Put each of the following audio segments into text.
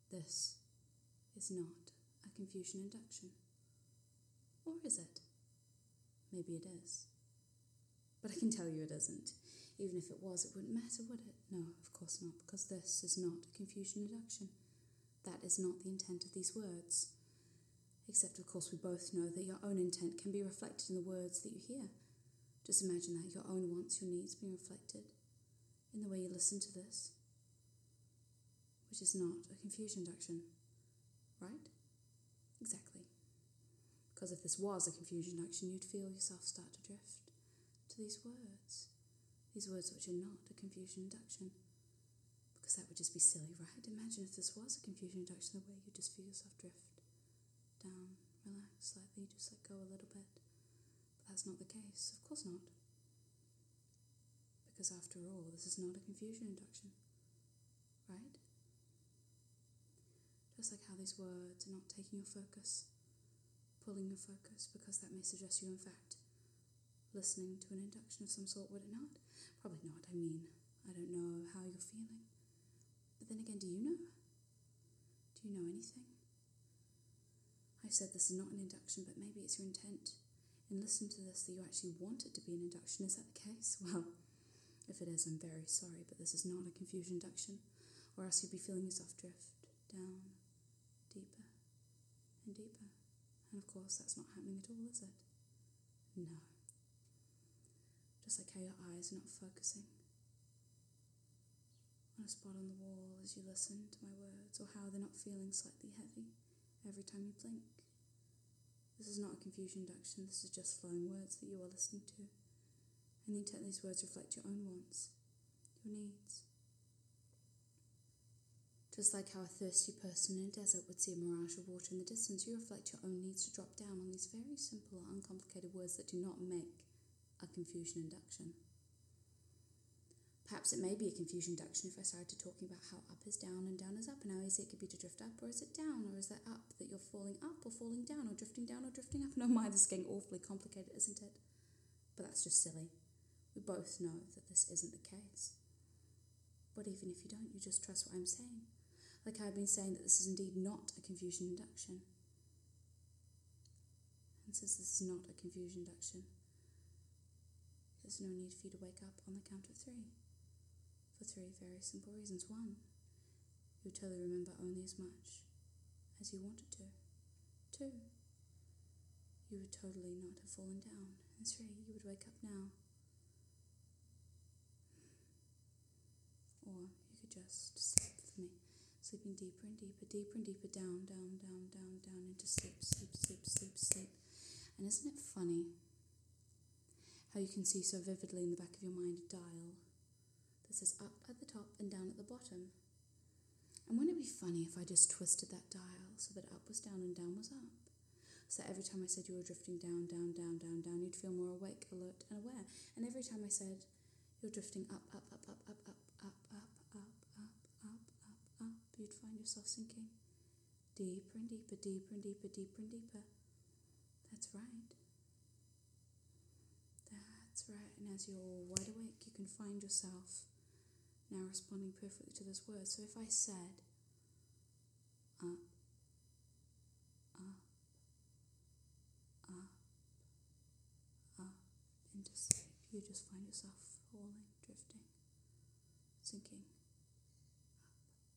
This is not a confusion induction. Or is it? Maybe it is. But I can tell you it isn't. Even if it was, it wouldn't matter, would it? No, of course not, because this is not a confusion induction. That is not the intent of these words. Except, of course, we both know that your own intent can be reflected in the words that you hear. Just imagine that, your own wants, your needs being reflected in the way you listen to this, which is not a confusion induction, right? Exactly. Because if this was a confusion induction, you'd feel yourself start to drift to these words which are not a confusion induction, because that would just be silly, right? Imagine if this was a confusion induction, the way you just feel yourself drift down, relax slightly, just let go a little bit. But that's not the case, of course not. Because after all, this is not a confusion induction, right? Just like how these words are not taking your focus, pulling your focus, because that may suggest you, in fact, listening to an induction of some sort, would it not? Probably not. I mean, I don't know how you're feeling. But then again, do you know? Do you know anything? I said this is not an induction, but maybe it's your intent in listening to this that you actually want it to be an induction. Is that the case? Well, if it is, I'm very sorry, but this is not a confusion induction, or else you'd be feeling yourself drift down deeper and deeper. And of course, that's not happening at all, is it? No. Just like how your eyes are not focusing on a spot on the wall as you listen to my words, or how they're not feeling slightly heavy every time you blink. This is not a confusion induction, this is just flowing words that you are listening to. And the intent of these words reflect your own wants, your needs. Just like how a thirsty person in a desert would see a mirage of water in the distance, you reflect your own needs to drop down on these very simple, uncomplicated words that do not make a confusion induction. Perhaps it may be a confusion induction if I started talking about how up is down and down is up, and how easy it could be to drift up, or is it down, or is that up, that you're falling up or falling down, or drifting up? No, mind, this is getting awfully complicated, isn't it? But that's just silly. We both know that this isn't the case. But even if you don't, you just trust what I'm saying. Like I've been saying that this is indeed not a confusion induction. And since this is not a confusion induction, there's no need for you to wake up on the count of 3. For 3 very simple reasons. 1, you totally remember only as much as you wanted to. 2, you would totally not have fallen down. And 3, you would wake up now. Or you could just sleep with me, sleeping deeper and deeper, deeper and deeper, down, down, down, down, down, into sleep, sleep, sleep, sleep, sleep. And isn't it funny how you can see so vividly in the back of your mind a dial that says up at the top and down at the bottom? And wouldn't it be funny if I just twisted that dial so that up was down and down was up? So that every time I said you were drifting down, down, down, down, down, you'd feel more awake, alert, and aware. And every time I said you're drifting up, up, up, up, up, up, up, up, up, up, up, up, up, you'd find yourself sinking deeper and deeper, deeper and deeper, deeper and deeper. That's right. That's right. And as you're wide awake, you can find yourself now responding perfectly to this word. So if I said up, up, up, up into sleep, you just find yourself falling, drifting, sinking, up,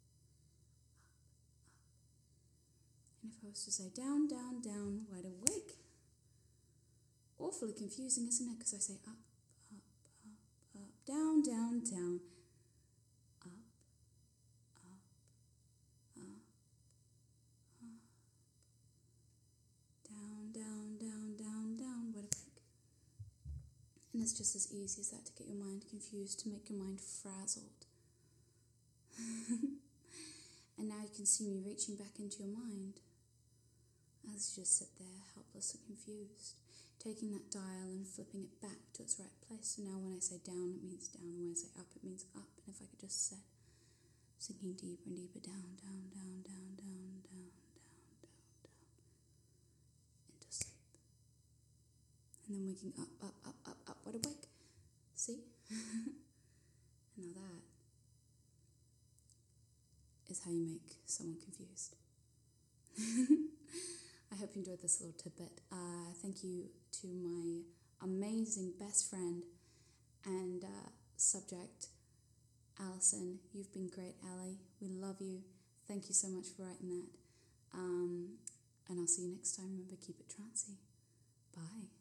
up, up. And if I was to say down, down, down, wide awake, awfully confusing, isn't it? Because I say up, up, up, up, down, down, down, up, up, up, up, down, down, down, down, down, wide awake. And it's just as easy as that to get your mind confused, to make your mind frazzled. And now you can see me reaching back into your mind as you just sit there, helpless and confused, taking that dial and flipping it back to its right place. So now when I say down, it means down, and when I say up, it means up. And if I could just set, sinking deeper and deeper down, down, down, down, down, down, down, down, down, into sleep. And then waking up, up, up, up, up, wide awake. See? And now that is how you make someone confused. I hope you enjoyed this little tidbit. Thank you to my amazing best friend and subject, Alison. You've been great, Ali. We love you. Thank you so much for writing that. And I'll see you next time. Remember, keep it trancy. Bye.